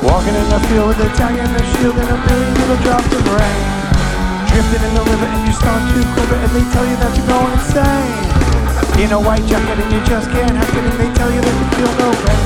Walking in the field with a tag and a shield and a million little drops of rain. Drifting in the river and you start to quiver and they tell you that you're going insane. In a white jacket and you just can't hack it and they tell you that you feel no pain.